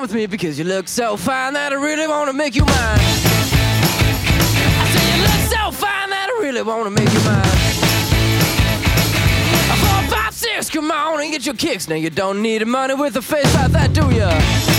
with me because you look so fine that I really wanna make you mine. I say you look so fine that I really wanna make you mine. 4, 5, 6, come on and get your kicks. Now you don't need money with a face like that, do ya?